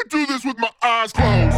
could do this with my eyes closed.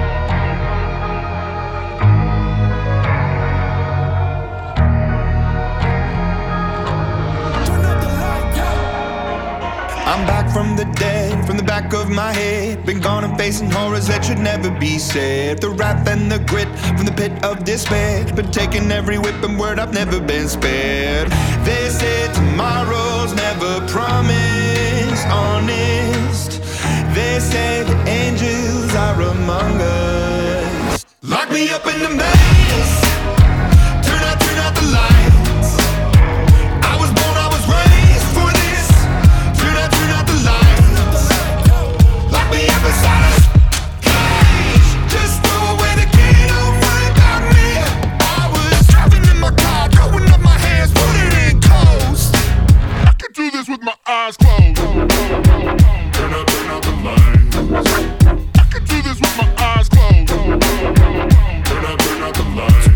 I'm back from the dead, from the back of my head. Been gone and facing horrors that should never be said. The wrath and the grit from the pit of despair. Been taking every whip and word, I've never been spared. They say tomorrow's never promised, honest. They say the angels are among us. Lock me up in the maze, turn out the lights. I was born, I was raised for this. Turn out the lights. Lock me up inside a cage. Just throw away the key, don't worry about me. I was driving in my car, throwing up my hands, put it in coast. I could do this with my eyes closed. Turn out the lights. I could do this with my eyes closed. Turn out the lights.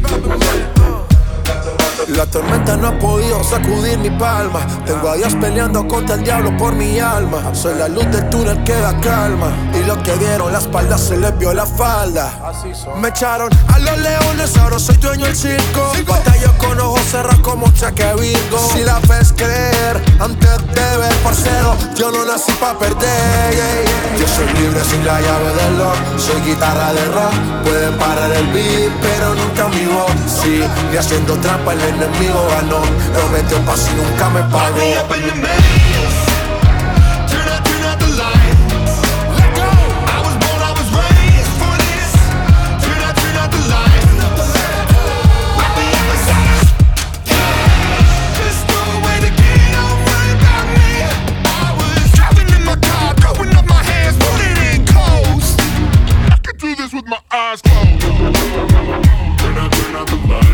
La tormenta no ha podido sacudir mi palma. Tengo a Dios peleando contra el diablo por mi alma. Soy la luz del túnel que da calma. Y los que dieron la espalda se les vio la falda. Me echaron a los leones, ahora soy dueño del circo. Batallo con ojos cerrados como Chaque Virgo. Si la fe es creer antes de ver, parcero, yo no nací pa' perder, Yo soy libre sin la llave del lock. Soy guitarra de rock. Pueden parar el beat, pero nunca mi voz. Sí, y haciendo trampa el enemigo ganó. Lo metió pa' si nunca me pagó. Lock me up in the maze. Turn out the lights. Let go. I was born, I was raised for this. Turn out the lights. Lock me up inside a cage. Just throw away the key, don't worry about me. I was driving in my car, throwing up my hands, put it in coast. I could do this with my eyes closed. Turn out the lights.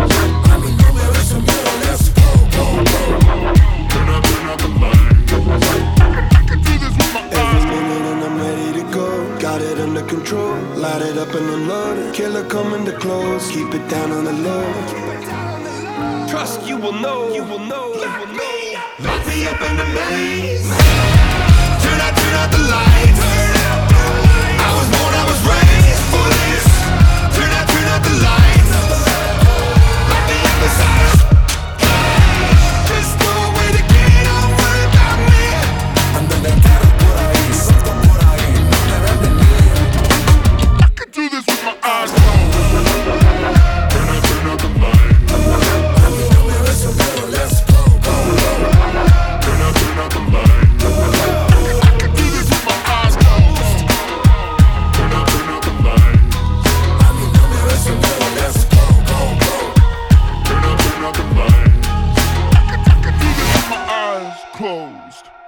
Control, light it up and unload it. Killer coming to close, keep it down on the low. Trust you will know, you will know, you will know. Lock me up in the maze. Turn out the lights. I was born, I was raised for this. Turn out the lights. Lock me up inside a cage. Just throw away the key, don't worry about me. Andan de cara por ahí, suelto por ahí, no me ven venir. I could do this with my eyes closed. Turn out the lights. A mí no me ves pero let's go. Turn out the lights. I could do this with my eyes closed. Turn out the lights. A mí no me ves pero let's go. Turn out the lights. I could do this with my eyes closed.